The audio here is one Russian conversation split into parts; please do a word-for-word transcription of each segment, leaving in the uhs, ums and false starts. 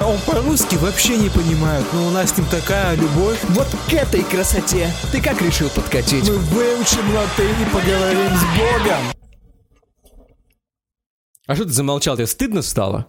он по-русски вообще не понимает, но у нас с ним такая любовь. Вот к этой красоте ты как решил подкатить? Мы выучим латынь и поговорим с Богом. А что ты замолчал? Тебе стыдно стало?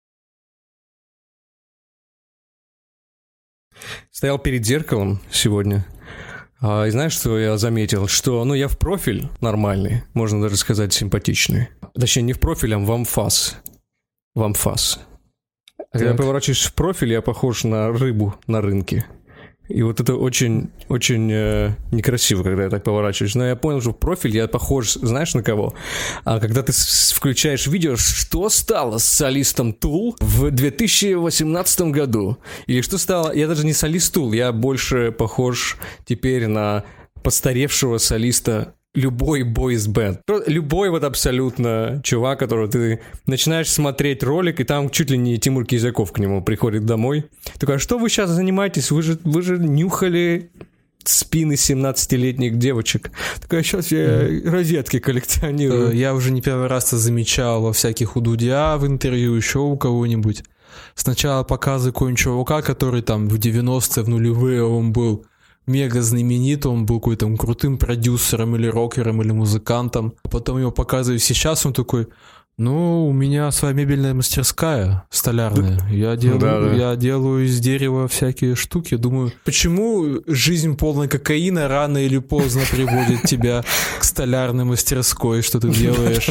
Стоял перед зеркалом сегодня. А, и знаешь, что я заметил? Что, ну, я в профиль нормальный, можно даже сказать симпатичный. Точнее, не в профиль, а в амфас. В амфас. А когда поворачиваешь в профиль, я похож на рыбу на рынке. И вот это очень, очень э, некрасиво, когда я так поворачиваюсь. Но я понял, что в профиль я похож, знаешь, на кого? А когда ты с- включаешь видео, что стало с солистом Tool в две тысячи восемнадцатом году? Или что стало... Я даже не солист Tool, я больше похож теперь на постаревшего солиста любой бойс-бэнд. Любой вот абсолютно чувак, которого ты начинаешь смотреть ролик, и там чуть ли не Тимур Кизяков к нему приходит домой. Такой, а что вы сейчас занимаетесь? Вы же, вы же нюхали спины семнадцатилетних девочек. Такая, сейчас я розетки коллекционирую. Я уже не первый раз это замечал во всяких у Дудя в интервью, еще у кого-нибудь. Сначала показывают какого-нибудь чувака, который там в девяностые, в нулевые он был мега знаменит, он был какой-то там крутым продюсером или рокером, или музыкантом. Потом его показывают сейчас, он такой, ну, у меня своя мебельная мастерская столярная. Я делаю, да, да. я делаю из дерева всякие штуки. Думаю, почему жизнь полная кокаина рано или поздно приводит тебя к столярной мастерской, что ты делаешь?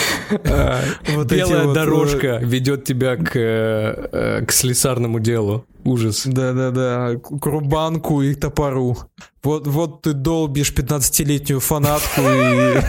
Белая дорожка ведет тебя к слесарному делу. Ужас. Да-да-да, к рубанку и топору. Вот, вот ты долбишь пятнадцатилетнюю фанатку и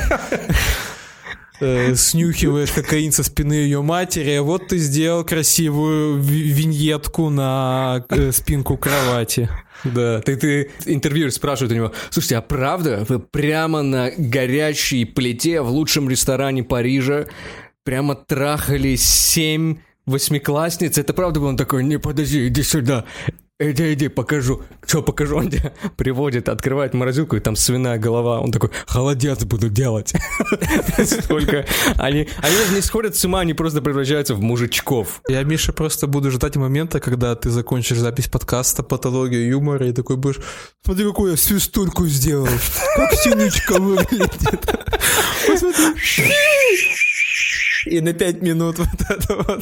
э, снюхиваешь кокаин со спины ее матери, а вот ты сделал красивую виньетку на э, спинку кровати. Да, ты, ты интервьюер спрашивает у него, слушайте, а правда вы прямо на горячей плите в лучшем ресторане Парижа прямо трахали семь восьмиклассниц? Это правда был? Он такой, не, подожди, иди сюда. Иди, иди, покажу. Что покажу? Он тебя приводит, открывает морозилку, и там свиная голова. Он такой, холодец буду делать. Сколько... Они даже не сходят с ума, они просто превращаются в мужичков. Я, Миша, просто буду ждать момента, когда ты закончишь запись подкаста «Патология юмора», и такой будешь, смотри, какую я свистульку сделал. Как синичка выглядит. Посмотри. И на пять минут вот это вот.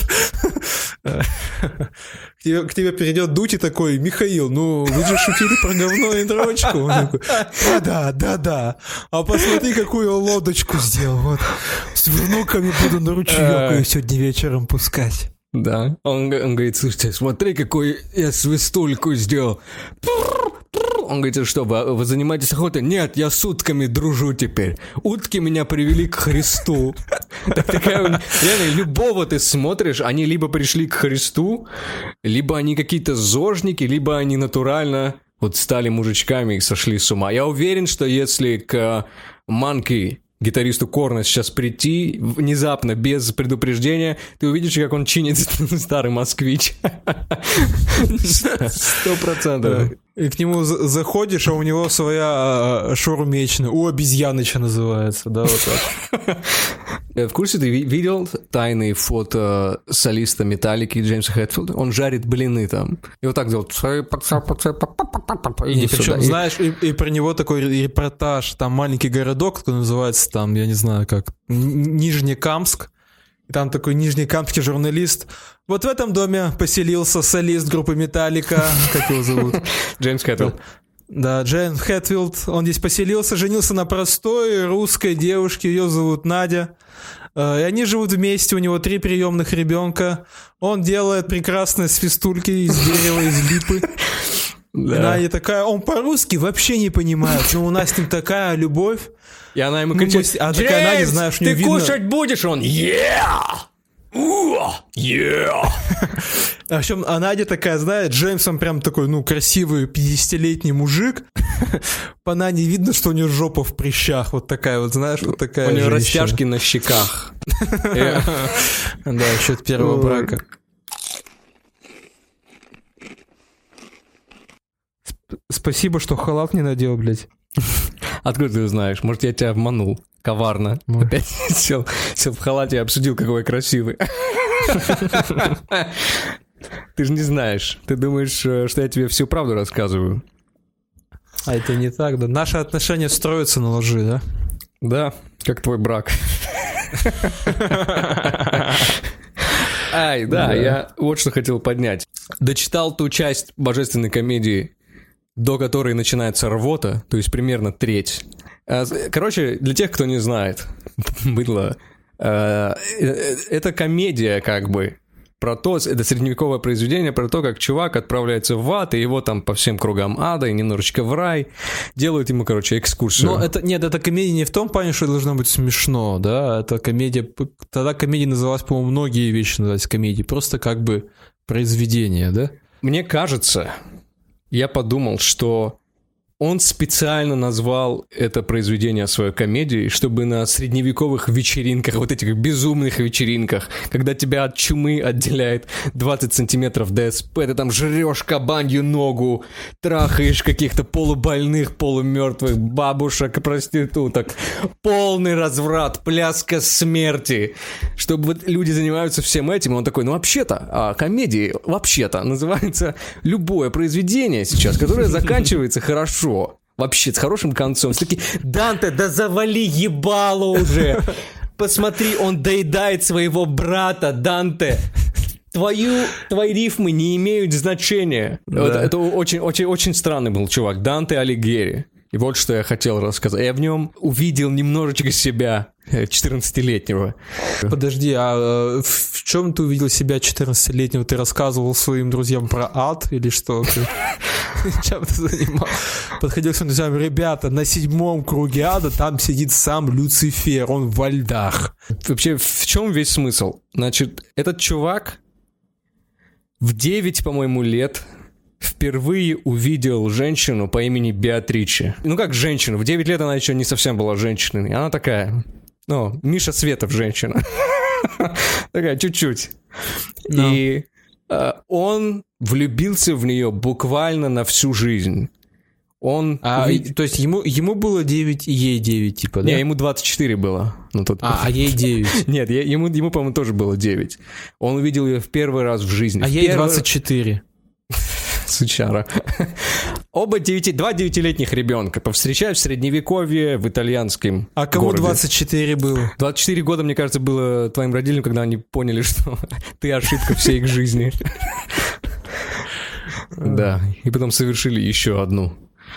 К тебе, к тебе перейдет Дудь и такой, Михаил, ну вы же шутили про говно и дрочку. Он такой, да-да, да-да. А посмотри, какую лодочку сделал. Вот. С внуками буду на ручеёк ее сегодня вечером пускать. Да. Он, он говорит, слушайте, смотри, какую я свистульку сделал. Он говорит, что, вы, вы занимаетесь охотой? Нет, я с утками дружу теперь. Утки меня привели к Христу. Так такая, реально, любого ты смотришь, они либо пришли к Христу, либо они какие-то зожники, либо они натурально вот стали мужичками и сошли с ума. Я уверен, что если к Манки, гитаристу Корна, сейчас прийти внезапно, без предупреждения, ты увидишь, как он чинит старый москвич. Сто процентов. И к нему заходишь, а у него своя шаурмечная. У обезьяныча называется, да, вот так. В курсе ты видел тайные фото солиста Металлики Джеймса Хэтфилда? Он жарит блины там. И вот так делает. И причем, знаешь, и, и про него такой репортаж. Там маленький городок, который называется, там, я не знаю как, Нижнекамск. И там такой нижнекамский журналист. Вот в этом доме поселился солист группы Металлика. Как его зовут? Джеймс Хэтфилд. Да, Джеймс Хэтфилд. Он здесь поселился, женился на простой русской девушке. Ее зовут Надя. И они живут вместе, у него три приемных ребенка. Он делает прекрасные свистульки из дерева, из липы. Да. Надя такая, он по-русски вообще не понимает, но у нас с ним такая любовь. И она ему кричит, а такая Надя, знаешь, ты видно... кушать будешь? Он, yeah! Yeah! А, в общем, а Надя такая, знаешь, Джеймс, он прям такой, ну, красивый пятидесятилетний мужик. По Наде видно, что у нее жопа в прыщах. Вот такая вот, знаешь, вот такая у нее женщина. растяжки на щеках. Да, еще от первого брака. Спасибо, что халат не надел, блядь. Откуда ты знаешь? Может, я тебя обманул коварно. Может. Опять сел, сел в халате и обсудил, какой я красивый. Ты же не знаешь. Ты думаешь, что я тебе всю правду рассказываю. А это не так, да? Наши отношения строятся на лжи, да? Да, как твой брак. Ай, да, я вот что хотел поднять. Дочитал ту часть божественной комедии, до которой начинается рвота, то есть примерно треть. Короче, для тех, кто не знает, быдло, это комедия как бы про то, это средневековое произведение про то, как чувак отправляется в ад, и его там по всем кругам ада, и немножечко в рай, делают ему, короче, экскурсию. Но это, нет, это комедия не в том плане, что должно быть смешно, да, это комедия, тогда комедия называлась, по-моему, многие вещи назывались комедией, просто как бы произведение, да? Мне кажется, я подумал, что он специально назвал это произведение своей комедией, чтобы на средневековых вечеринках, вот этих безумных вечеринках, когда тебя от чумы отделяет двадцать сантиметров ДСП, ты там жрешь кабанью ногу, трахаешь каких-то полубольных, полумертвых бабушек, проституток, полный разврат, пляска смерти, чтобы вот люди занимаются всем этим, и он такой, ну вообще-то, а комедии вообще-то называется любое произведение сейчас, которое заканчивается хорошо. Вообще, с хорошим концом. Все таки, Данте, да завали ебало уже. Посмотри, он доедает своего брата, Данте. Твою, твои рифмы не имеют значения. Да. Вот, это очень, очень, очень странный был чувак. Данте Алигьери. И вот что я хотел рассказать. Я в нем увидел немножечко себя четырнадцатилетнего. Подожди, а в чем ты увидел себя четырнадцатилетнего? Ты рассказывал своим друзьям про ад или что? Чем ты занимался? Подходил к своим друзьям, ребята, на седьмом круге ада там сидит сам Люцифер, он во льдах. Вообще, в чем весь смысл? Значит, этот чувак в девять, по-моему, лет впервые увидел женщину по имени Беатриче. Ну как женщину, в девять лет она еще не совсем была женщиной. Она такая, ну, Миша Светов женщина. Такая, чуть-чуть. И он влюбился в нее буквально на всю жизнь. Он... А, увид... То есть ему, ему было девять и ей девять, типа, да? Не, ему двадцать четыре было. Ну, тут... А, а ей девять. Нет, я, ему, ему, по-моему, тоже было девять. Он увидел ее в первый раз в жизни. А в ей первый... двадцать четыре. Сучара. Оба девяти, два девятилетних ребенка повстречают в средневековье в итальянском А кому городе. двадцать четыре было? двадцать четыре года, мне кажется, было твоим родителям, когда они поняли, что ты ошибка всей их жизни. Да, и потом совершили еще одну.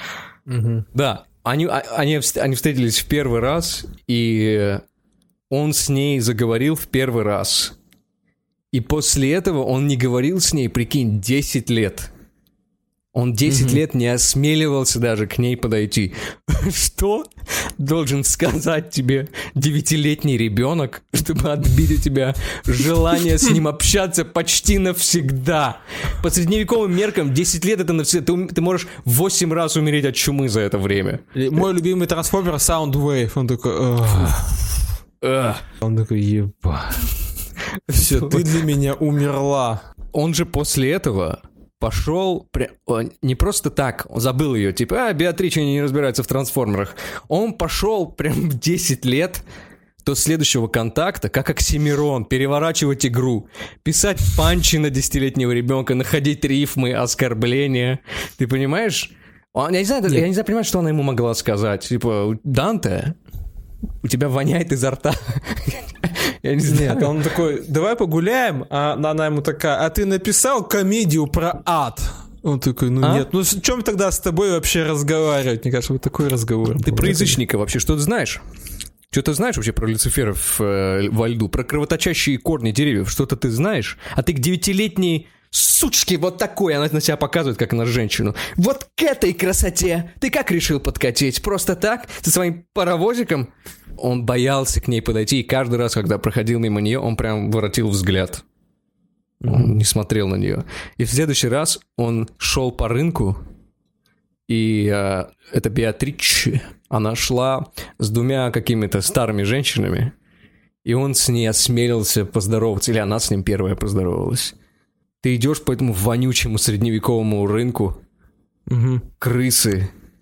Да, они, они, они встретились в первый раз, и он с ней заговорил в первый раз. И после этого он не говорил с ней, прикинь, десять лет. Он десять mm-hmm. лет не осмеливался даже к ней подойти. Что должен сказать тебе девятилетний ребенок, чтобы отбить у тебя желание с ним общаться почти навсегда? По средневековым меркам десять лет это навсегда. Ты, ты можешь восемь раз умереть от чумы за это время. Мой любимый трансформер Soundwave. Он такой... Он такой, еба. Все, ты для меня умерла. Он же после этого... пошел, не просто так, он забыл ее, типа, а, Беатрича не разбирается в трансформерах. Он пошел прям в десять лет до следующего контакта, как Оксимирон, переворачивать игру, писать панчи на десятилетнего ребенка, находить рифмы, оскорбления. Ты понимаешь? Он, я, не знаю, я не знаю, понимаешь, что она ему могла сказать. Типа, Данте, у тебя воняет изо рта. Я не знаю. Нет, он такой, давай погуляем, а она ему такая, а ты написал комедию про ад? Он такой, ну а? нет, ну о чем тогда с тобой вообще разговаривать? Мне кажется, вот такой разговор. Ты про язычника вообще что-то знаешь? Что ты знаешь вообще про Люциферов э, во льду? Про кровоточащие корни деревьев? Что-то ты знаешь? А ты к девятилетней сучке вот такой, она на себя показывает, как на женщину. Вот к этой красоте ты как решил подкатить? Просто так? Со своим паровозиком? Он боялся к ней подойти, и каждый раз, когда проходил мимо нее, он прям воротил взгляд. Он не смотрел на нее. И в следующий раз он шел по рынку, и э, эта Беатриче, она шла с двумя какими-то старыми женщинами, и он с ней осмелился поздороваться, или она с ним первая поздоровалась. Ты идешь по этому вонючему средневековому рынку, угу. крысы,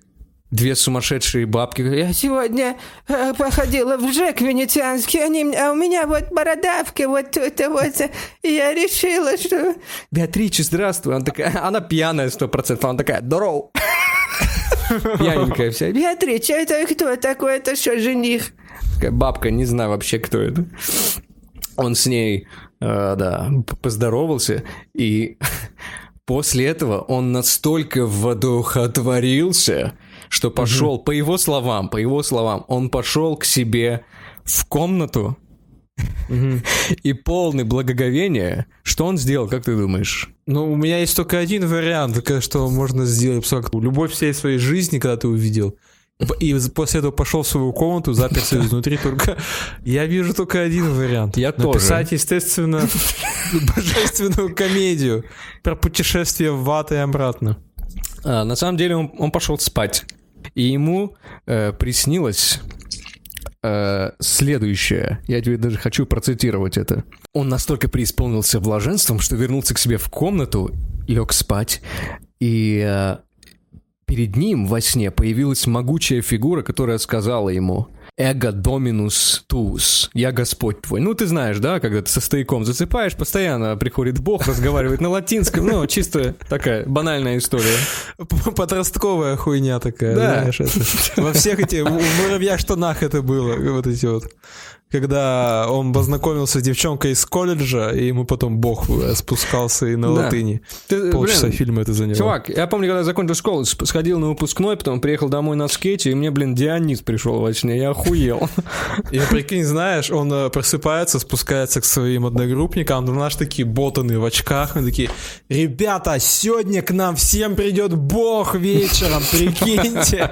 две сумасшедшие бабки. Я сегодня э, походила в ЖЭК венецианский, они, а у меня вот бородавка, вот это вот, и я решила, что... Беатрича, здравствуй. Она такая, она пьяная сто процентов, она такая, здорово. Пьяненькая вся. Беатрича, это кто такой, это что, жених? Такая бабка, не знаю вообще, кто это. Он с ней, э, да, поздоровался, и после этого он настолько воодухотворился, что пошел, угу. по его словам, по его словам, он пошел к себе в комнату, угу. и полный благоговения, что он сделал, как ты думаешь? Ну, у меня есть только один вариант, что можно сделать. Любовь всей своей жизни, когда ты увидел, и после этого пошел в свою комнату, заперся изнутри, только я вижу только один вариант. Я тоже. Написать, естественно, божественную комедию про путешествие в ад и обратно. А, на самом деле он, он пошел спать, и ему э, приснилось э, следующее. Я тебе даже хочу процитировать это. Он настолько преисполнился блаженством, что вернулся к себе в комнату, лег спать, и э, перед ним во сне появилась могучая фигура, которая сказала ему: «Эго доминус туус», «Я Господь твой». Ну, ты знаешь, да, когда ты со стояком засыпаешь, постоянно приходит Бог, разговаривает на латинском, ну, чисто такая банальная история. Подростковая хуйня такая, да. Знаешь, это. Во всех этих, в «Муравьях штанах» это было, вот эти вот. Когда он познакомился с девчонкой из колледжа, и ему потом Бог спускался и на да. латыни. Ты, Полчаса блин, фильма это заняло. Чувак, я помню, когда я закончил школу, сходил на выпускной, потом приехал домой на скейте, и мне, блин, Дионис пришел во сне, я охуел. И прикинь, знаешь, он просыпается, спускается к своим одногруппникам, там, знаешь, такие ботаны в очках, они такие: ребята, сегодня к нам всем придет Бог вечером, прикиньте.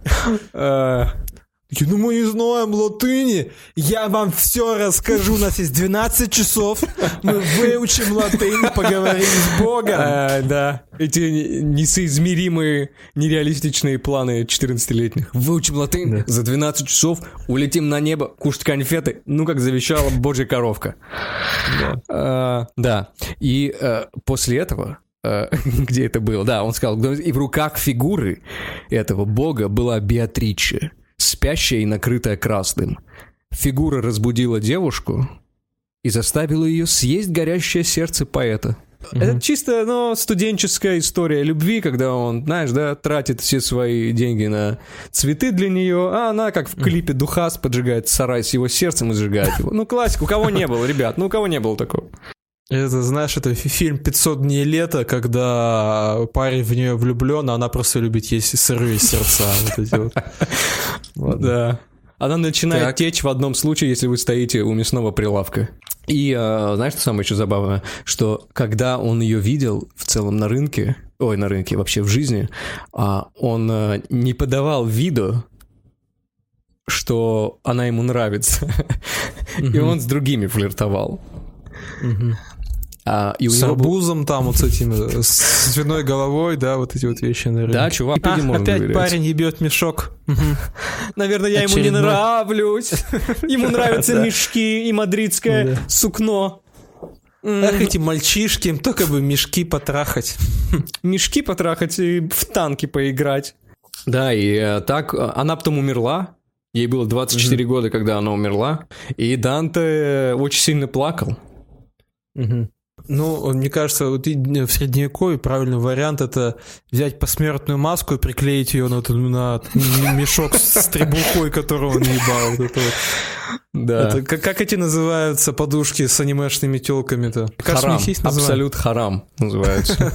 Ну, мы не знаем латыни. Я вам все расскажу. У нас есть двенадцать часов. Мы выучим латынь, поговорим с Богом. А, да. Эти несоизмеримые, нереалистичные планы четырнадцатилетних. Выучим латынь, да. За двенадцать часов улетим на небо, кушать конфеты. Ну, как завещала божья коровка. Да. А, да. И а, после этого... Где это было? Да, он сказал, и в руках фигуры этого бога была Беатрича, спящая и накрытая красным. Фигура разбудила девушку и заставила ее съесть горящее сердце поэта. Mm-hmm. Это чисто, ну, студенческая история любви, когда он, знаешь, да, тратит все свои деньги на цветы для нее, а она, как в клипе Духас, поджигает сарай с его сердцем и сжигает его. Ну, классика, у кого не было, ребят, ну, у кого не было такого? Это, знаешь, это фильм «пятьсот дней лета», когда парень в нее влюблен, а она просто любит есть сырые сердца. Вот эти вот. Вот. Да. Она начинает так. течь в одном случае, если вы стоите у мясного прилавка. И э, знаешь, что самое еще забавное? Что когда он ее видел в целом на рынке, ой, на рынке, вообще в жизни, э, он э, не подавал виду, что она ему нравится. И он с другими флиртовал. А, и с него арбузом был... там вот с этим, с свиной головой, да, вот эти вот вещи, наверное. Да, чувак, а, опять доверять. Парень ебет мешок. Наверное, я ему не нравлюсь. Ему нравятся мешки и мадридское сукно. Ах, эти мальчишки, им только бы мешки потрахать. Мешки потрахать и в танки поиграть. Да, и так, она потом умерла. Ей было двадцать четыре года, когда она умерла. И Данте очень сильно плакал. Ну, мне кажется, вот в Средневековье правильный вариант — это взять посмертную маску и приклеить ее на, на мешок с требухой, которого он ебал. Вот это вот. Да. Это, как, как эти называются подушки с анимешными телками-то? Харам. Абсолют харам называются.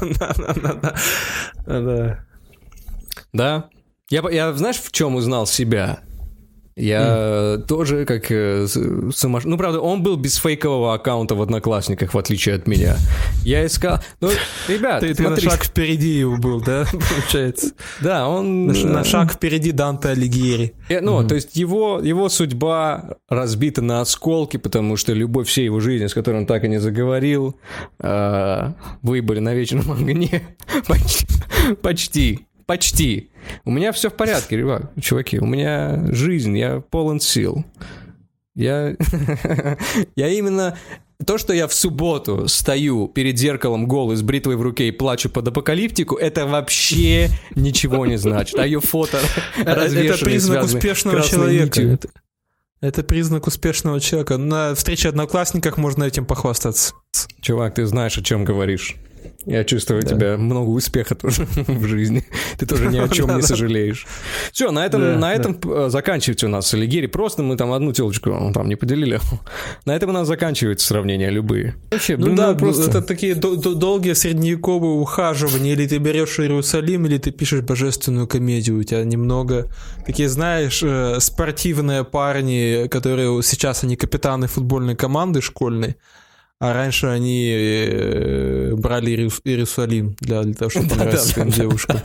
Да. Да. Я, знаешь, в чем узнал себя? Я mm. тоже как э, сумасшедший. Ну, правда, он был без фейкового аккаунта в Одноклассниках, в отличие от меня. Я искал... Ну, ребят, ты, ты на шаг впереди его был, да, получается? Да, он... На, на шаг впереди Данте Алигьери. Ну, mm-hmm. то есть его, его судьба разбита на осколки, потому что любовь всей его жизни, с которой он так и не заговорил, э, выбыли на вечном огне. Почти. Почти. Почти. У меня все в порядке, ребят, чуваки. У меня жизнь, я полон сил. Я, я именно То, что я в субботу стою перед зеркалом голый с бритвой в руке и плачу под апокалиптику, это вообще ничего не значит. А ее фото развешаны, это признак успешного человека. Нитью. Это, это признак успешного человека. На встрече одноклассников можно этим похвастаться. Чувак, ты знаешь, о чем говоришь. Я чувствую да. тебя много успеха тоже в жизни. Ты тоже ни о чем не сожалеешь. Все, на этом, да, на этом да. заканчивается у нас Алигьери. Просто мы там одну телочку там не поделили. На этом у нас заканчиваются сравнения любые. Вообще, ну, ну да, просто... это такие д- д- долгие средневековые ухаживания. Или ты берешь Иерусалим, или ты пишешь божественную комедию. У тебя немного такие, знаешь, спортивные парни, которые сейчас они капитаны футбольной команды школьной. А раньше они э, брали Иерусалим для, для того, чтобы понравиться своим девушкам.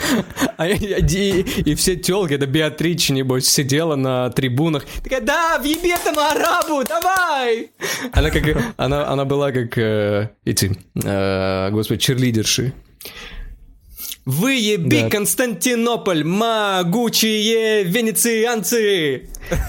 И все тёлки, это Беатрича, небось, сидела на трибунах. Такая, да, въеби этому арабу, давай! Она как, она, она была как э, эти, э, господи, черлидерши. Выеби, да. Константинополь, могучие венецианцы!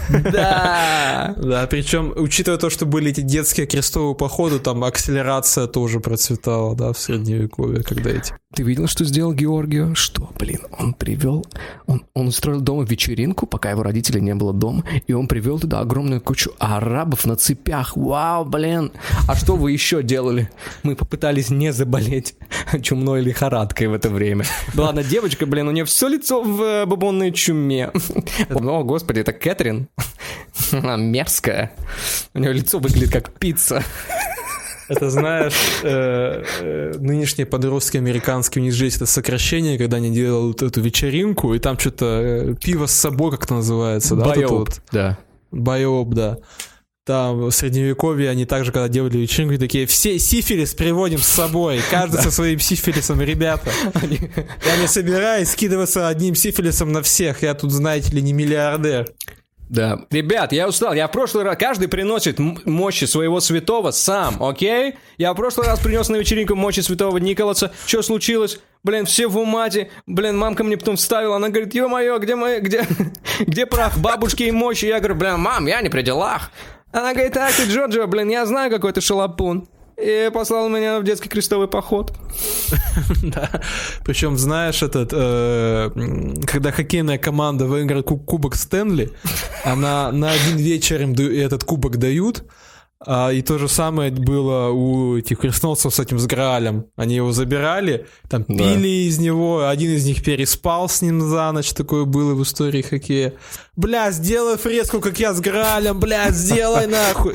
Да! Да, причем, учитывая то, что были эти детские крестовые походы, там акселерация тоже процветала, да, в Средневековье, когда эти... Ты видел, что сделал Георгио? Что, блин, он привел... Он, он устроил дома вечеринку, пока его родителей не было дома, и он привел туда огромную кучу арабов на цепях. Вау, блин! А что вы еще делали? Мы попытались не заболеть чумной лихорадкой в это время. Была одна девочка, блин, у нее все лицо в бубонной чуме. О, господи, это Кэтрин. Она мерзкая. У нее лицо выглядит как пицца. Это, знаешь, э, э, нынешние подростки американские, у них же есть это сокращение, когда они делают эту вечеринку, и там что-то э, пиво с собой, как это называется, да? Байоп, вот да. Байоп, да. Там в Средневековье они также, когда делали вечеринку, такие, все сифилис приводим с собой, каждый со своим сифилисом, ребята. Я не собираюсь скидываться одним сифилисом на всех, я тут, знаете ли, не миллиардер. Да. Ребят, я устал. Я в прошлый раз... Каждый приносит м- мощи своего святого сам, окей? Я в прошлый раз принес на вечеринку мощи святого Николаса. Что случилось? Блин, все в умате. Блин, мамка мне потом вставила. Она говорит, ё-моё, где мои... Где... где прах бабушки и мощи? Я говорю, блин, мам, я не при делах. Она говорит, так ты, Джорджио, блин, я знаю, какой ты шалопун. И послал меня в детский крестовый поход. Да. Причем, знаешь, этот, э, когда хоккейная команда выиграет кубок Стэнли, она на один вечер им этот кубок дают, а, и то же самое было у этих крестоносцев с этим с Граалем. Они его забирали, там пили да. из него, один из них переспал с ним за ночь, такое было в истории хоккея. Бля, сделай фреску, как я с Граалем, бля, сделай нахуй.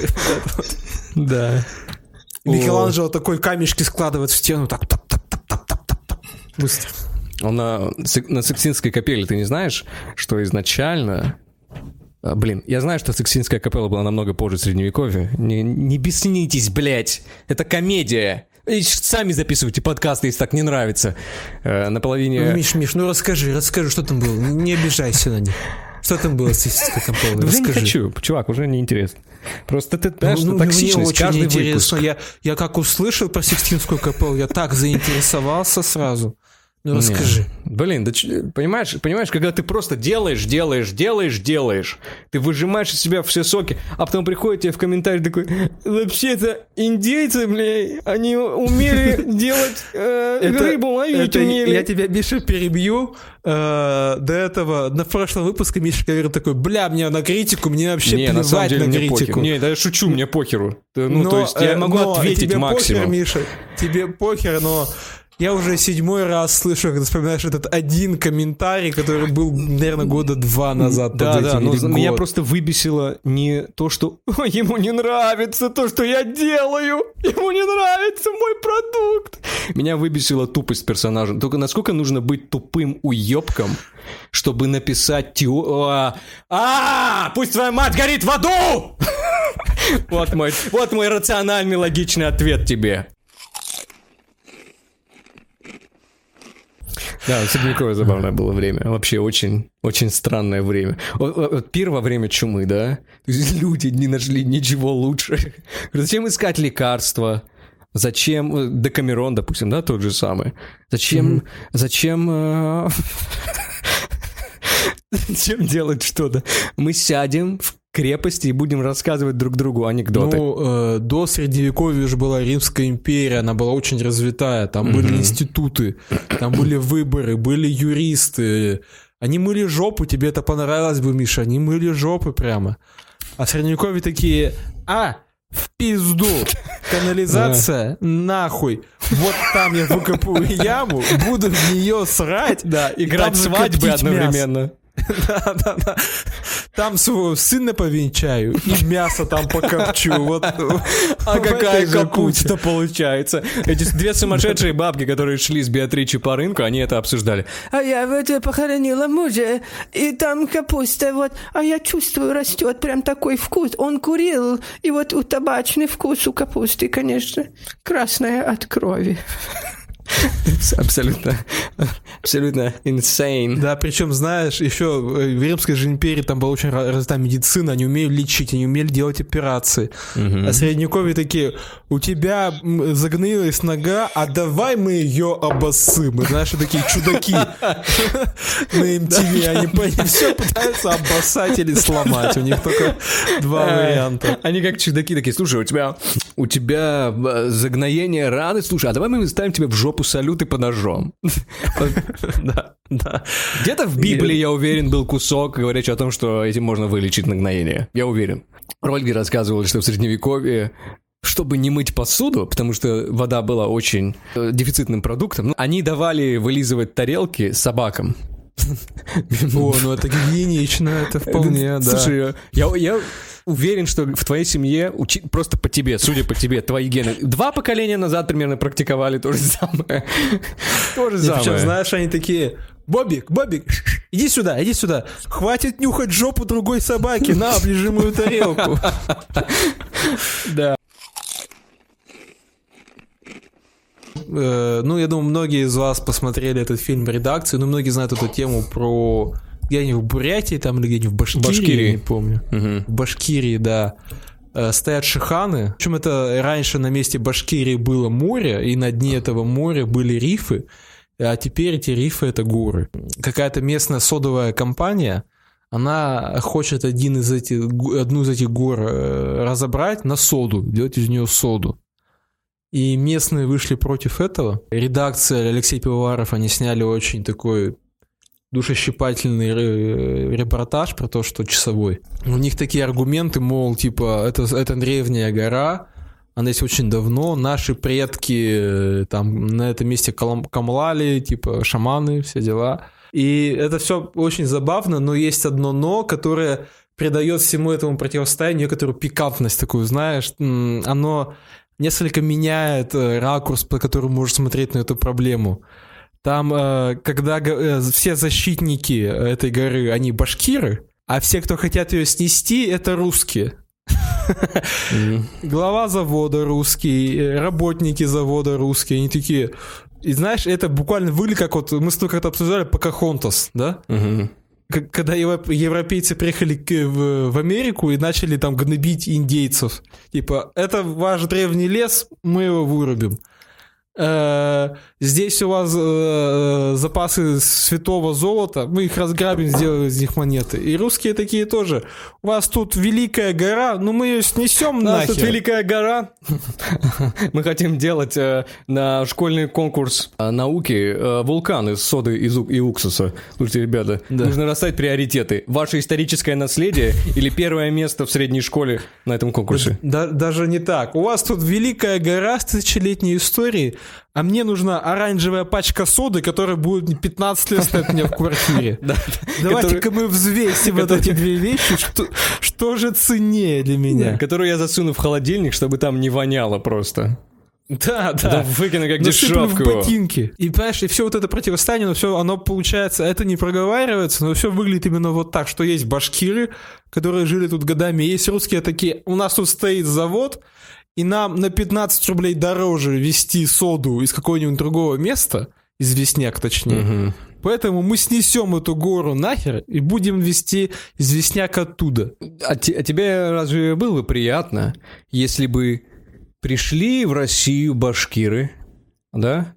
Да. Микеланджело такой камешки складывает в стену, так тап-тап-тап-тап-тап-тап. Быстро. Он на, на Сикстинской капелле, ты не знаешь, что изначально... Блин, я знаю, что Сикстинская капелла была намного позже Средневековья. Не, не беснитесь, блядь. Это комедия. И сами записывайте подкасты, если так не нравится. Э, на половине... Ну, Миш, Миш, ну расскажи, расскажи, что там было. Не обижайся на них. Что там было с Сикстинской капеллой? Уже не хочу, чувак, уже не интересно. Просто ты понимаешь, ну, что токсичность, мне каждый очень выпуск. интересно. Я, я как услышал про Сикстинскую капеллу, я так заинтересовался сразу. Ну, расскажи. Нет. Блин, да, понимаешь, понимаешь, когда ты просто делаешь, делаешь, делаешь, делаешь, ты выжимаешь из себя все соки, а потом приходит тебе в комментарий такой, вообще-то индейцы, бля, они умели делать рыбу, ловить умели. Я тебя, Миша, перебью. До этого, на прошлом выпуске Миша говорил такой, бля, мне на критику, мне вообще не, плевать на, самом деле, на критику. Не, да я шучу, мне похеру. Ну, но, то есть я могу но, ответить тебе максимум. Похер, Миша, тебе похер, но... Я уже седьмой раз слышу, когда вспоминаешь этот один комментарий, который был, наверное, года два назад. Да, да, но меня просто выбесило не то, что ему не нравится то, что я делаю, ему не нравится мой продукт. Меня выбесила тупость персонажа. Только насколько нужно быть тупым уёбком, чтобы написать теорию... А, пусть твоя мать горит в аду! Вот мой, вот мой рациональный, логичный ответ тебе. Да, средневековое забавное было время. Вообще очень, очень странное время. Пир во время чумы, да? Люди не нашли ничего лучше. Зачем искать лекарства? Зачем... Декамерон, допустим, да, тот же самый. Зачем... Mm-hmm. Зачем... Зачем делать что-то? Мы сядем в крепости и будем рассказывать друг другу анекдоты. Ну, э, до Средневековья же была Римская империя, она была очень развитая, там mm-hmm. были институты, там были выборы, были юристы. Они мыли жопу, тебе это понравилось бы, Миша, они мыли жопы прямо. А в Средневековье такие, а, в пизду, канализация, нахуй. Вот там я выкопаю яму, буду в нее срать. Да, играть свадьбы одновременно. Да, да, да. Там своего сына повенчаю и мясо там покопчу. Вот. А какая капуста получается. Эти две сумасшедшие бабки, которые шли с Беатричей по рынку, они это обсуждали. А я вот похоронила мужа, и там капуста, вот, а я чувствую, растет прям такой вкус. Он курил, и вот у табачный вкус у капусты, конечно, красная от крови. Абсолютно, абсолютно insane. Да, причем, знаешь, еще в Римской же империи там была очень развита медицина, они умели лечить, они умели делать операции. Uh-huh. А Средневековье такие, у тебя загнилась нога, а давай мы ее обоссым. И, знаешь, такие чудаки на эм ти ви, они все пытаются обоссать или сломать, у них только два варианта. Они как чудаки такие, слушай, у тебя у тебя загноение раны, слушай, а давай мы ставим тебе в жопу салюты по ножом. Да, да. Где-то в Библии, я уверен, был кусок, говорящий о том, что этим можно вылечить нагноение. Я уверен. Рольги рассказывал, что в Средневековье, чтобы не мыть посуду, потому что вода была очень дефицитным продуктом, они давали вылизывать тарелки собакам. О, ну это гигиенично, это вполне, да. Слушай, я, я уверен, что в твоей семье, учи, просто по тебе, судя по тебе, твои гены, два поколения назад примерно практиковали то же самое. То же самое. Причем, знаешь, они такие, Бобик, Бобик, иди сюда, иди сюда, хватит нюхать жопу другой собаки, на, оближи мою тарелку. Да. Ну, я думаю, многие из вас посмотрели этот фильм в редакции, но многие знают эту тему про... Где-нибудь в Бурятии там или где-нибудь в Башкирии, Башкирии. Я не помню. Угу. В Башкирии, да. Стоят шиханы. Причем это раньше на месте Башкирии было море, и на дне этого моря были рифы, а теперь эти рифы — это горы. Какая-то местная содовая компания, она хочет один из этих, одну из этих гор разобрать на соду, делать из нее соду. И местные вышли против этого. Редакция Алексей Пивоваров, они сняли очень такой душещипательный репортаж про то, что часовой. У них такие аргументы, мол, типа, это, это древняя гора, она здесь очень давно, наши предки там на этом месте камлали, типа, шаманы, все дела. И это все очень забавно, но есть одно но, которое придает всему этому противостоянию некоторую пикантность такую, знаешь, оно... несколько меняет ракурс, по которому можешь смотреть на эту проблему. Там, когда все защитники этой горы, они башкиры, а все, кто хотят ее снести, это русские. Mm-hmm. Глава завода русский, работники завода русские, они такие... И знаешь, это буквально выглядит как вот... Мы с тобой как-то обсуждали Покахонтас, да? Mm-hmm. Когда европейцы приехали в, в Америку и начали там гнобить индейцев. Типа, это ваш древний лес, мы его вырубим. Э, здесь у вас э, запасы святого золота, мы их разграбим, сделаем из них монеты. И русские такие тоже. У вас тут великая гора, ну мы ее снесем нахер. У нас тут великая гора. Мы хотим делать э, на школьный конкурс э, науки э, вулкан из соды и уксуса. Слушайте, ребята, да. Нужно расставить приоритеты. Ваше историческое наследие или первое место в средней школе на этом конкурсе? Да, даже не так. У вас тут великая гора с тысячелетней историей, а мне нужна оранжевая пачка соды, которая будет пятнадцать лет стоять у меня в квартире. Давайте-ка мы взвесим вот эти две вещи, что же ценнее для меня. Которую я засуну в холодильник, чтобы там не воняло просто. Да, да. Выкину как дешевку. В ботинки. И, понимаешь, и все вот это противостояние, но все, оно получается, это не проговаривается, но все выглядит именно вот так, что есть башкиры, которые жили тут годами, есть русские такие, у нас тут стоит завод, и нам на пятнадцать рублей дороже везти соду из какого-нибудь другого места, из Весняк точнее, угу. Поэтому мы снесем эту гору нахер и будем везти известняк оттуда. А, те, а тебе разве было бы приятно, если бы пришли в Россию башкиры, да?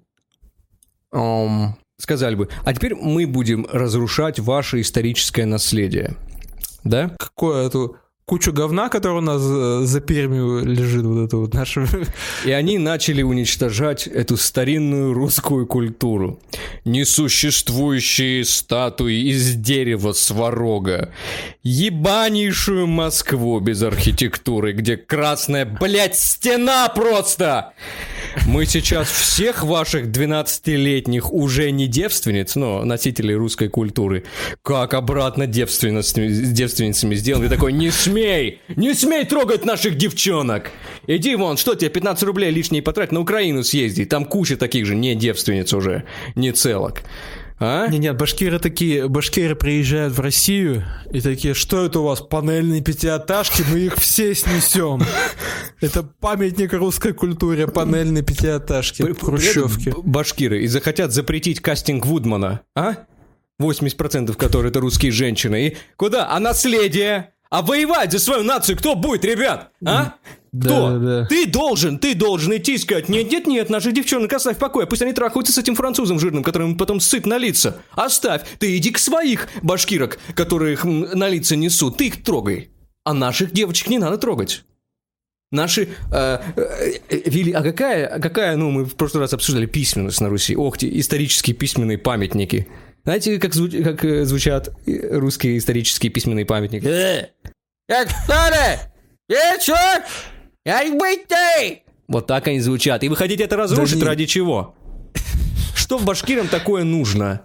Um, сказали бы, а теперь мы будем разрушать ваше историческое наследие, да? Какое это... кучу говна, которая у нас за Пермью лежит, вот это вот наша... И они начали уничтожать эту старинную русскую культуру. Несуществующие статуи из дерева сварога. Ебанейшую Москву без архитектуры, где красная, блядь, стена просто! Мы сейчас всех ваших двенадцатилетних уже не девственниц, но носителей русской культуры, как обратно девственницами, девственницами сделали. Ты такой, не смей, не смей трогать наших девчонок. Иди вон, что тебе, пятнадцать рублей лишние потратить, на Украину съезди. Там куча таких же не девственниц уже, не целок. А? Нет, нет, башкиры такие, башкиры приезжают в Россию и такие, что это у вас, панельные пятиэтажки, мы их все снесем. Это памятник русской культуре, панельные пятиэтажки, хрущевки. Башкиры и захотят запретить кастинг Вудмана, а? восемьдесят процентов которые это русские женщины. И куда? А наследие? А воевать за свою нацию кто будет, ребят? А? Кто? Да, да. Ты должен, ты должен идти и сказать, нет-нет-нет, наших девчонок оставь в покое, пусть они трахаются с этим французом жирным, которым потом сыт на лица. Оставь, ты иди к своих башкирок, которые их на лица несут, ты их трогай. А наших девочек не надо трогать. Наши... Э, э, э, вели, а какая, какая, ну, мы в прошлый раз обсуждали письменность на Руси. Ох ты, исторические письменные памятники. Знаете, как, звуч, как звучат русские исторические письменные памятники? Э! Как старое! Э, чё? Как быть-то? Вот так они звучат. И вы хотите это разрушить да ради не... чего? Что в башкирам такое нужно?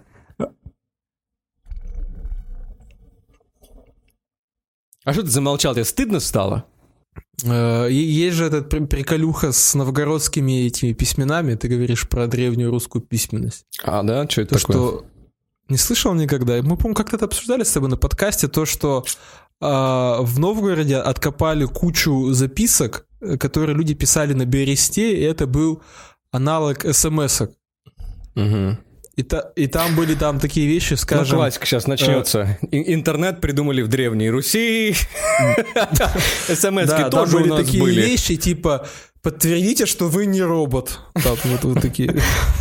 А что ты замолчал? Тебе стыдно стало? Есть же этот приколюха с новгородскими этими письменами. Ты говоришь про древнюю русскую письменность. А, да? Что это то, такое? Что... Не слышал никогда. Мы, по-моему, как-то это обсуждали с тобой на подкасте. То, что э, в Новгороде откопали кучу записок, которые люди писали на бересте, и это был аналог смс-ок. Угу. И, та, и там были там такие вещи, скажем... Ну, классика сейчас начнется. Э... Интернет придумали в Древней Руси. СМСки тоже у нас были. такие вещи, типа... Подтвердите, что вы не робот. Там вот, вот такие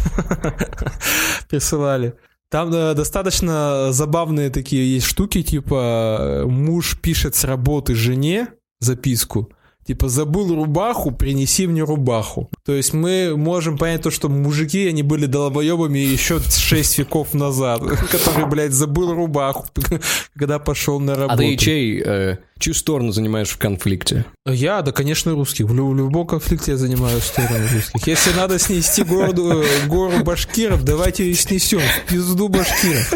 присылали. Там да, достаточно забавные такие есть штуки, типа муж пишет с работы жене записку, типа забыл рубаху, принеси мне рубаху. То есть мы можем понять то, что мужики, они были долбоебами еще шесть веков назад, который, блядь, забыл рубаху, когда пошел на работу. А ты чей, э, чью сторону занимаешь в конфликте? Я, да, конечно, русских. В, лю- в любом конфликте я занимаю сторону русских. Если надо снести гору, гору башкиров, давайте ее снесем. В пизду башкиров.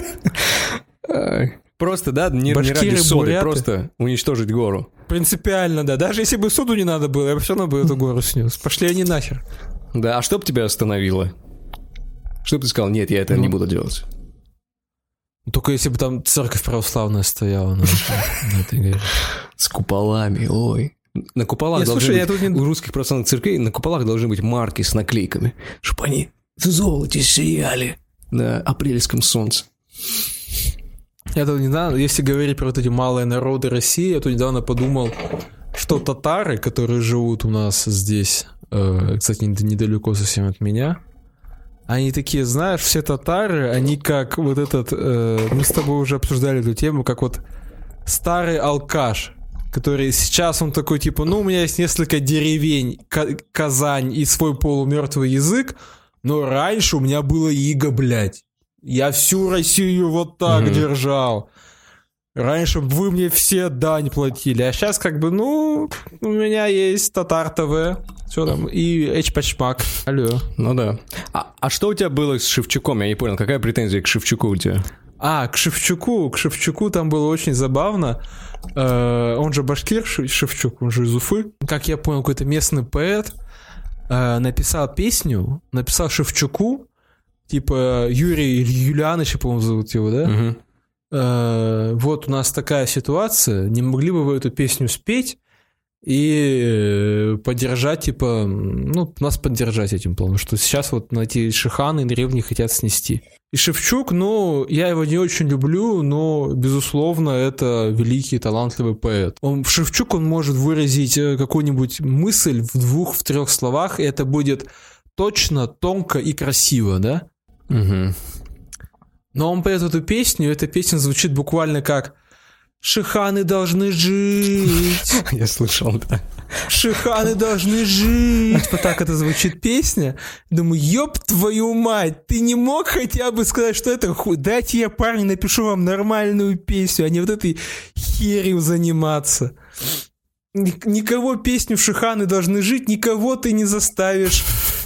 Просто, да, не, не ради соды, просто уничтожить гору. Принципиально, да. Даже если бы суду не надо было, я бы все равно бы эту гору снес. Пошли они нахер. Да, а что бы тебя остановило? Что бы ты сказал, нет, я это ну, не буду делать? Только если бы там церковь православная стояла на, на этой горе. С куполами, ой. На куполах Нет, должны слушай, быть, не... у русских православных церквей на куполах должны быть марки с наклейками, чтобы они в золоте сияли на апрельском солнце. Я тут недавно, если говорить про вот эти малые народы России, я тут недавно подумал, что татары, которые живут у нас здесь, э, кстати, недалеко совсем от меня, они такие, знаешь, все татары, они как вот этот, э, мы с тобой уже обсуждали эту тему, как вот старый алкаш, который сейчас он такой, типа, ну, у меня есть несколько деревень, Казань и свой полумертвый язык, но раньше у меня было иго, блядь. Я всю Россию вот так mm-hmm. держал. Раньше вы мне все дань платили, а сейчас как бы, ну, у меня есть Татар ТВ, что там, и Эчпачмак. Алло. Ну да. А, а что у тебя было с Шевчуком? Я не понял, какая претензия к Шевчуку у тебя? А, к Шевчуку, к Шевчуку там было очень забавно. Э, он же башкир, Шевчук, он же из Уфы. Как я понял, какой-то местный поэт э, написал песню, написал Шевчуку, типа Юрий Юлианович, по-моему, зовут его, да? Угу. Э, вот у нас такая ситуация, не могли бы вы эту песню спеть и поддержать, типа, ну, нас поддержать этим планом, что сейчас вот на эти шиханы древние хотят снести. И Шевчук, ну, я его не очень люблю, но, безусловно, это великий, талантливый поэт. Он, Шевчук, он может выразить какую-нибудь мысль в двух, в трех словах, и это будет точно, тонко и красиво, да? Угу. Но он поет эту песню, и эта песня звучит буквально как Шиханы должны жить. Я слышал, да. Шиханы должны жить. Вот так это звучит песня. Думаю, ёб твою мать, ты не мог хотя бы сказать, что это хуй. Дайте я, парни, напишу вам нормальную песню, а не вот этой херью заниматься. Никого песню «Шиханы должны жить», никого ты не заставишь,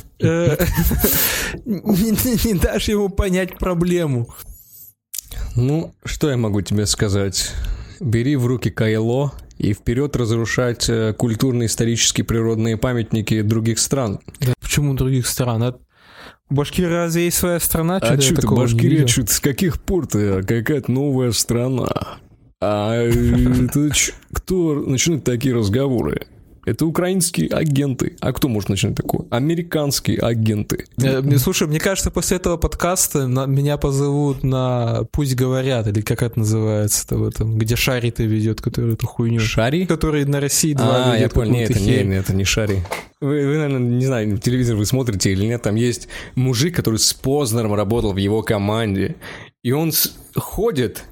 не дашь ему понять проблему. Ну, что я могу тебе сказать? Бери в руки кайло и вперед разрушать культурно-исторические природные памятники других стран. Да, почему других стран? А у Башкирии разве есть своя страна? А что ты, Башкирия, что с каких пор-то какая-то новая страна? А это кто начнет такие разговоры? Это украинские агенты. А кто может начинать такое? Американские агенты. Слушай, мне кажется, после этого подкаста на, меня позовут на «Пусть говорят», или как это называется, в этом, где Шари-то ведет, который эту хуйню. Шари? Который на России два А, я понял, нет, это не, это не Шари. Вы, вы, наверное, не знаю, телевизор вы смотрите или нет, там есть мужик, который с Познером работал в его команде, и он с... ходит,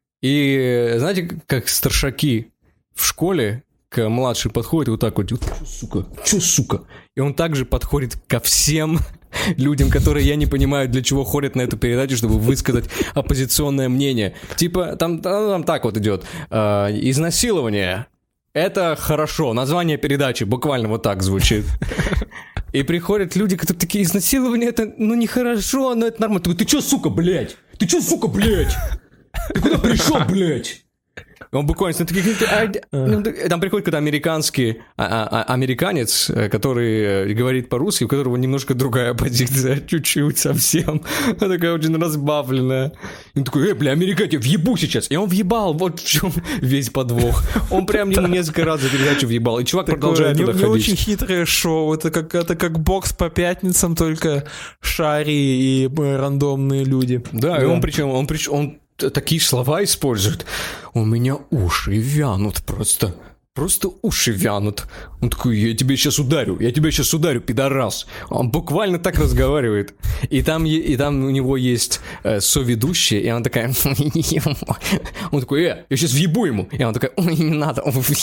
и знаете, как старшаки в школе, младший подходит и вот так вот, чё, сука, чё, сука? И он также подходит ко всем людям, которые, я не понимаю, для чего ходят на эту передачу, чтобы высказать оппозиционное мнение. Типа, там, там так вот идет. Э, изнасилование. Это хорошо. Название передачи буквально вот так звучит. И приходят люди, которые такие, изнасилование, это, ну, нехорошо, но это нормально. Ты, ты чё, сука, блядь? Ты чё, сука, блядь? Ты куда пришел, блядь? Он буквально... Там приходит когда американский а, а, американец, который говорит по-русски, у которого немножко другая позиция, чуть-чуть совсем. Она такая очень разбавленная. И он такой, э, бля, американец, я въебу сейчас. И он въебал, вот в чем весь подвох. Он прям ему несколько раз за передачу въебал. И чувак продолжает туда ходить. Не очень хитрое шоу. Это как, это как бокс по пятницам, только Шари и рандомные люди. Да, и он причем... Он причем такие слова использует. У меня уши вянут просто. Просто уши вянут. Он такой, я тебе сейчас ударю, я тебя сейчас ударю, пидорас. Он буквально так разговаривает. И там, и там у него есть э, соведущая, и она такая... Он такой, э, я сейчас въебу ему. И она такая, ой, не надо.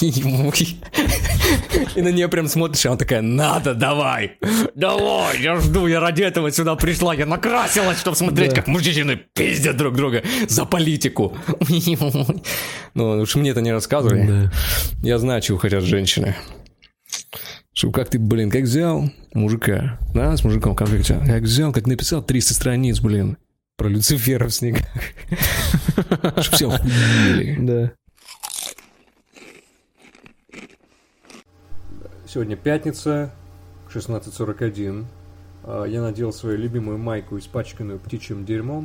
И на нее прям смотришь, и она такая, надо, давай. Давай, я жду, я ради этого сюда пришла. Я накрасилась, чтобы смотреть, да, как мужчины пиздят друг друга за политику. Ну, уж мне это не рассказывали. Да. Я знаю, чего хотят женщины. Что как ты, блин, как взял мужика, да, с мужиком конфликт, как взял, как написал триста страниц, блин, про Люцифера в снегах. Чтоб все охуели. Да. Сегодня пятница, шестнадцать сорок один. Я надел свою любимую майку, испачканную птичьим дерьмом.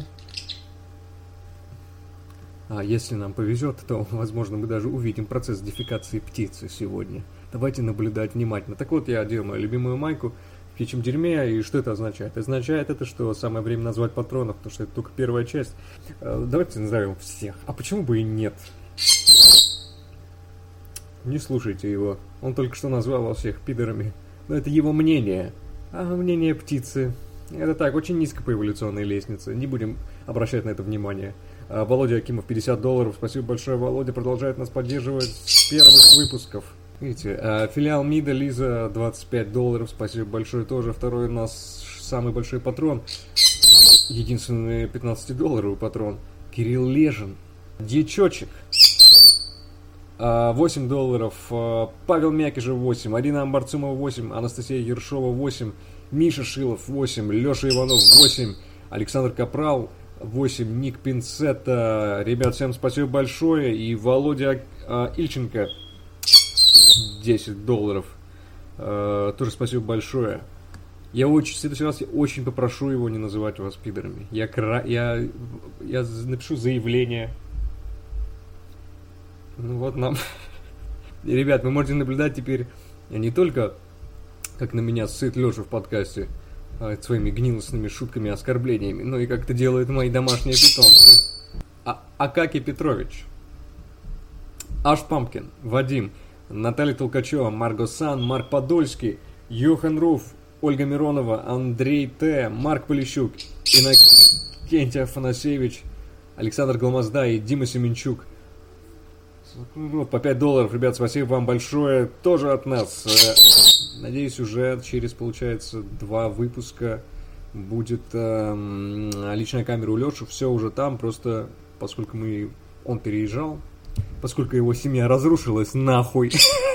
А если нам повезет, то, возможно, мы даже увидим процесс дефекации птицы сегодня. Давайте наблюдать внимательно. Так вот, я одел мою любимую майку в птичьем дерьме, и что это означает? Означает это, что самое время назвать патронов, потому что это только первая часть. Давайте назовем всех. А почему бы и нет? Не слушайте его. Он только что назвал вас всех пидорами. Но это его мнение. А мнение птицы... Это так, очень низко по эволюционной лестнице. Не будем обращать на это внимание. Володя Акимов, пятьдесят долларов. Спасибо большое, Володя. Продолжает нас поддерживать с первых выпусков. Видите, филиал МИДа Лиза, двадцать пять долларов. Спасибо большое тоже. Второй у нас самый большой патрон. Единственный пятнадцатидолларовый патрон. Кирилл Лежин. Дьячочек. восемь долларов. Павел Мякишев, восемь. Арина Амбарцумова, восемь. Анастасия Ершова, восемь. Миша Шилов, восемь. Леша Иванов, восемь. Александр Капрал, восемь. Ник Пинцета. Ребят, всем спасибо большое. И Володя а, Ильченко, десять долларов. А, тоже спасибо большое. Я очень, в следующий раз я очень попрошу его не называть вас пидорами. Я, я, я напишу заявление. Ну вот нам... И, ребят, вы можете наблюдать теперь не только, как на меня ссыт Леша в подкасте а, своими гнилостными шутками и оскорблениями, но и как это делают мои домашние питомцы. А, Акакий Петрович, Аш Пампкин, Вадим, Наталья Толкачева, Марго Сан, Марк Подольский, Йохан Руф, Ольга Миронова, Андрей Т, Марк Полищук, Иннокентий Афанасьевич, Александр Голмазда и Дима Семенчук. Ну, по пять долларов, ребят, спасибо вам большое. Тоже от нас. Надеюсь, уже через, получается, два выпуска будет э, личная камера у Леши. Все уже там, просто поскольку мы он переезжал, поскольку его семья разрушилась нахуй,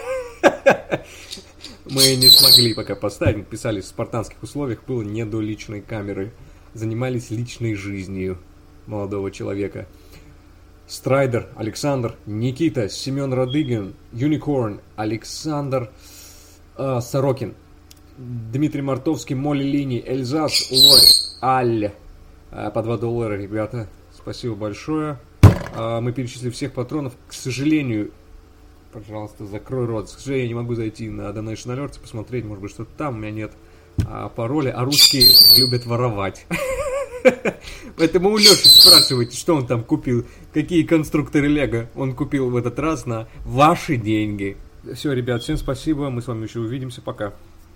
мы не смогли пока поставить. Писали в спартанских условиях, было не до личной камеры. Занимались личной жизнью молодого человека. Страйдер, Александр, Никита, Семен Радыгин, Юникорн, Александр э, Сорокин, Дмитрий Мартовский, Молли Лини, Эльзас, Лори, Аль. Э, по два доллара, ребята. Спасибо большое. Э, мы перечислили всех патронов. К сожалению, пожалуйста, закрой рот. К сожалению, я не могу зайти на Donation Alerts, посмотреть, может быть, что-то там. У меня нет а, пароля, а русские любят воровать. Поэтому у Леши спрашивайте, что он там купил, какие конструкторы Лего он купил в этот раз на ваши деньги. Все, ребят, всем спасибо, мы с вами еще увидимся, пока.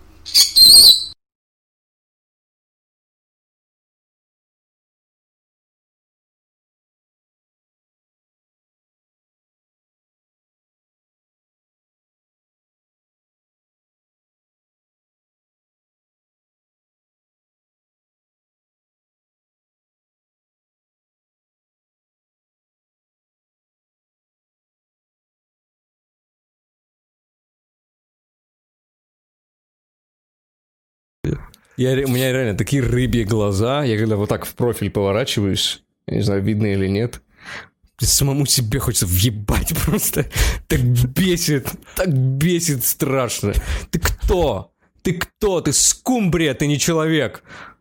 Я, у меня реально такие рыбьи глаза. Я когда вот так в профиль поворачиваюсь, я не знаю, видно или нет, самому себе хочется въебать просто. Так бесит, так бесит страшно. Ты кто? Ты кто? Ты скумбрия, ты не человек.